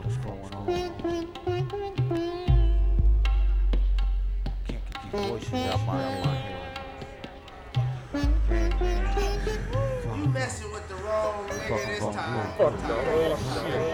fuck's going on? Can't get these voices out my head. Damn, man. You messing with the wrong nigga Fucking this going time. good. Fuck the whole shit.